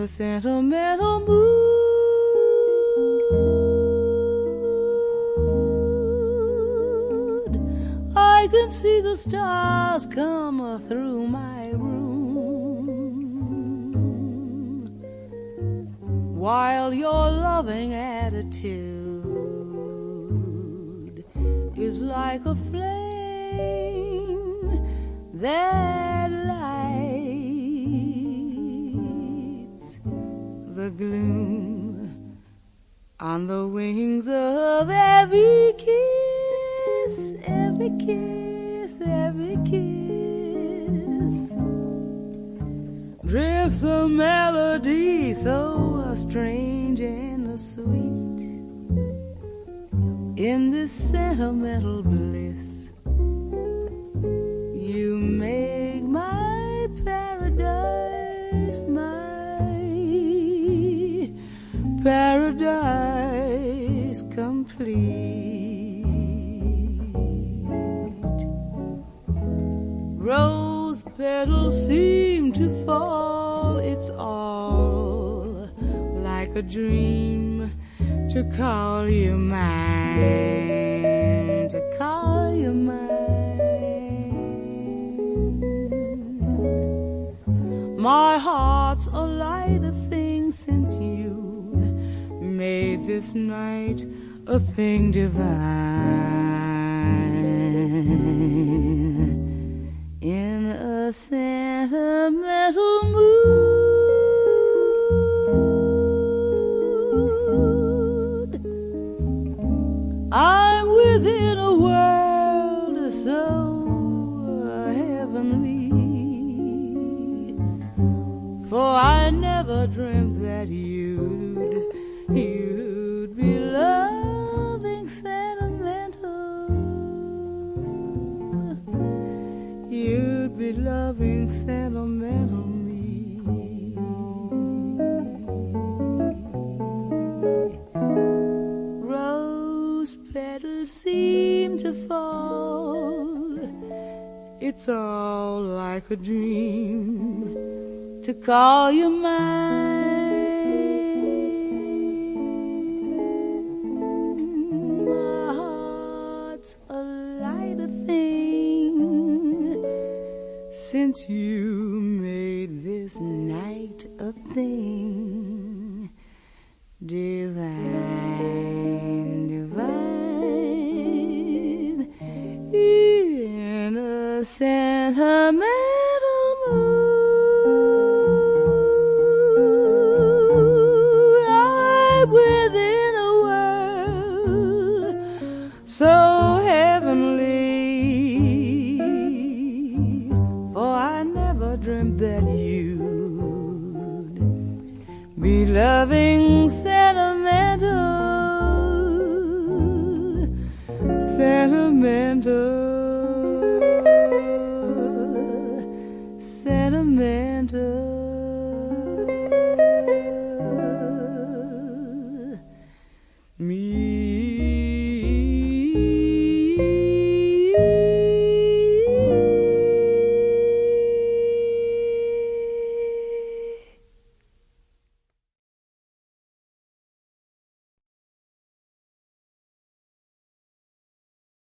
a sentimental mood. I can see the stars come through my room, while your loving attitude is like a flame that lights the gloom on the wings of every kiss, every kiss, every kiss. Drifts a melody so strange and sweet in this sentimental bliss. You make my paradise, my paradise complete. Rose petals seem to fall, it's all like a dream to call you mine, to call you mine. My heart's a lighter thing since you made this night a thing divine. In a sentimental mood, I'm within a world so heavenly, for I never dreamt that you'd be loving sentimental. You'd be loving sentimental me. Rose petals seem to fall, it's all like a dream to call you mine. My heart's a lighter thing since you made this night a thing divine, divine. In a sentimental mood, I'm within a world so heavenly, for I never dreamt that you'd be loving sentimental, sentimental, sentimental.